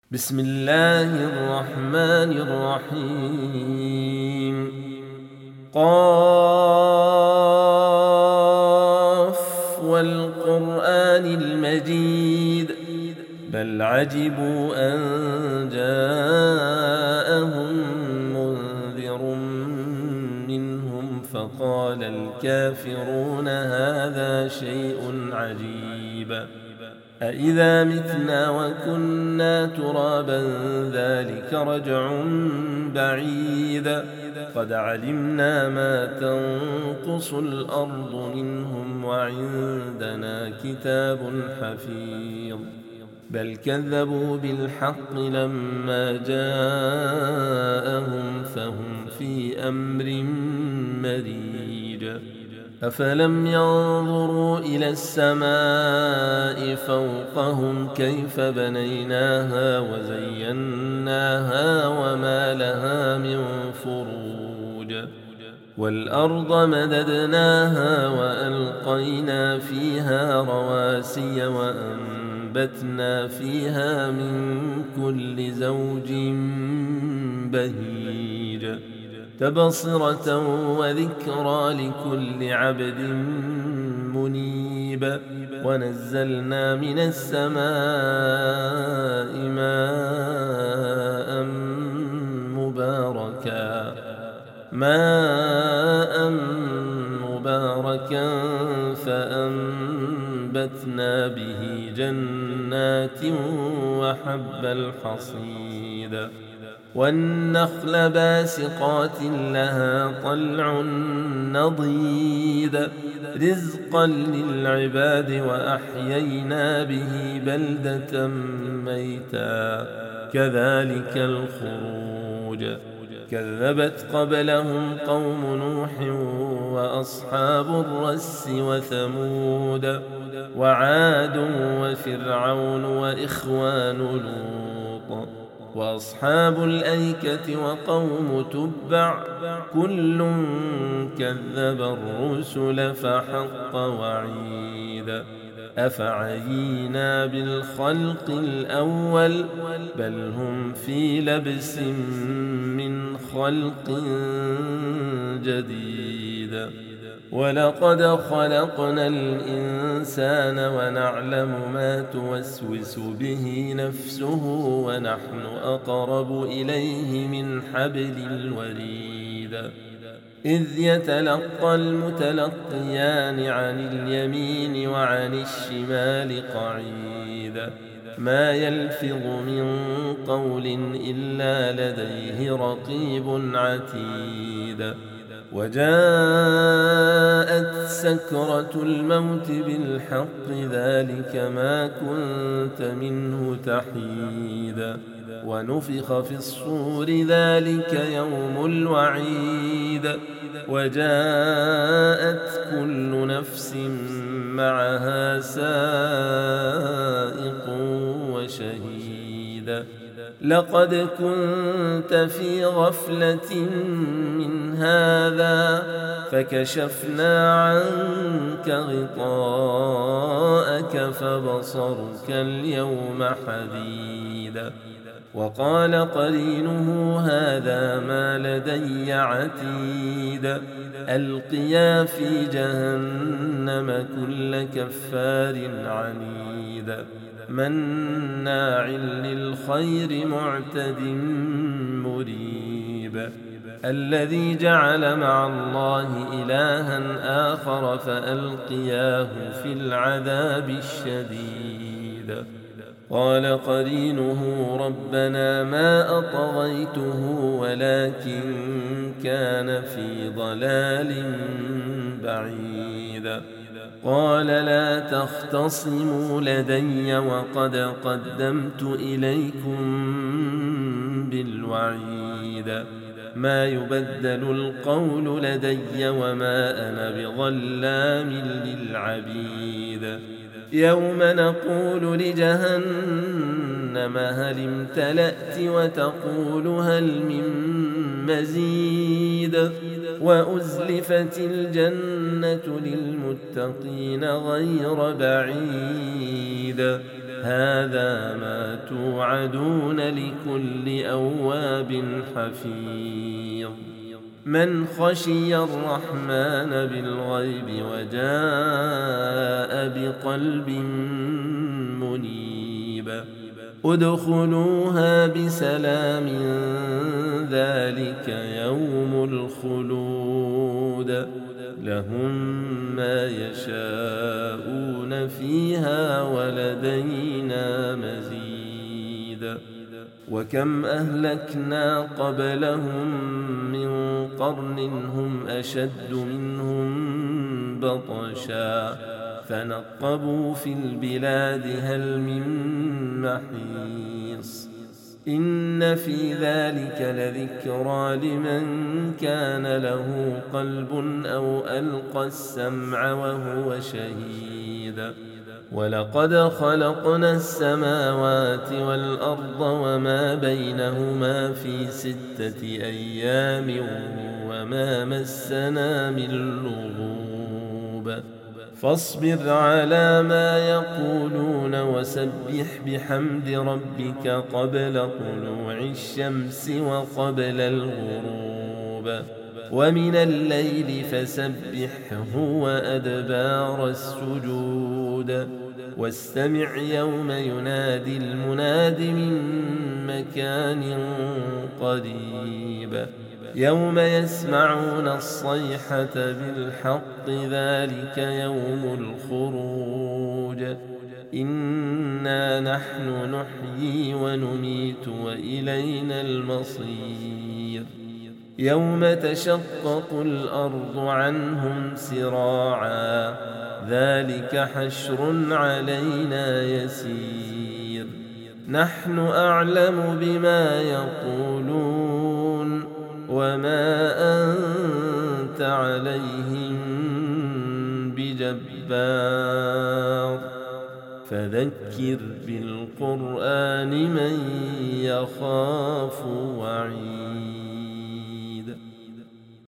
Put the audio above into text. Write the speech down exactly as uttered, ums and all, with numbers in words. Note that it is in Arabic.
بسم الله الرحمن الرحيم قاف والقرآن المجيد بل عجبوا أن جاءهم منذر منهم فقال الكافرون هذا شيء عجيب أإذا متنا وكنا ترابا ذلك رجع بعيد قد علمنا ما تنقص الأرض منهم وعندنا كتاب حفيظ بل كذبوا بالحق لما جاءهم فهم في أمر مريج أفلم ينظروا إلى السماء فوقهم كيف بنيناها وزيناها وما لها من فروج والأرض مددناها وألقينا فيها رواسي وأنبتنا فيها من كل زوج بهيج تبصرة وذكرى لكل عبد منيب ونزلنا من السماء ماء مباركا ماء مباركا فأنبتنا به جنات وحب الحصيد والنخل باسقات لها طلع نضيد رزقا للعباد وأحيينا به بلدة ميتا كذلك الخروج كذبت قبلهم قوم نوح وأصحاب الرس وثمود وعاد وفرعون وإخوان لوط وأصحاب الأيكة وقوم تبع كل كذب الرسل فحق وعيد أفعينا بالخلق الأول بل هم في لبس من خلق جديد ولقد خلقنا الإنسان ونعلم ما توسوس به نفسه ونحن أقرب إليه من حبل الوريد إذ يتلقى المتلقيان عن اليمين وعن الشمال قعيد ما يلفظ من قول إلا لديه رقيب عتيد وجاءت سكرة الموت بالحق ذلك ما كنت منه تحيد ونفخ في الصور ذلك يوم الوعيد وجاءت كل نفس معها سائق وشهيد لقد كنت في غفلة من هذا فكشفنا عنك غطاءك فبصرك اليوم حديد وقال قرينه هذا ما لدي عتيد ألقيا في جهنم كل كفار عنيد مناع للخير معتد مريب الذي جعل مع الله إلها آخر فألقياه في العذاب الشديد قال قرينه ربنا ما أطغيته ولكن كان في ضلال بعيد قال لا تختصموا لدي وقد قدمت إليكم بالوعيد ما يبدل القول لدي وما أنا بظلام للعبيد يوم نقول لجهنم هل امتلأت وتقول هل من مزيد وأزلفت الجنة للمتقين غير بعيد هذا ما توعدون لكل أواب حفيظ من خشي الرحمن بالغيب وجاء بقلب منيب ادخلوها بسلام ذلك يوم الخلود لهم ما يشاءون فيها ولدينا مزيد وكم أهلكنا قبلهم من قرن هم أشد منهم بطشا فنقبوا في البلاد هل من محيص إن في ذلك لذكرى لمن كان له قلب أو ألقى السمع وهو شهيد ولقد خلقنا السماوات والأرض وما بينهما في ستة أيام وما مسنا من لغوب فاصبر على ما يقولون وسبح بحمد ربك قبل طلوع الشمس وقبل الغروب ومن الليل فسبحه وأدبار السجود واستمع يوم ينادي المناد من مكان قريب يوم يسمعون الصيحة بالحق ذلك يوم الخروج إنا نحن نحيي ونميت وإلينا المصير يوم تشقق الأرض عنهم سراعا ذلك حشر علينا يسير نحن أعلم بما يقولون وما أنت عليهم بجبار فذكر بالقرآن من يخاف وعيد.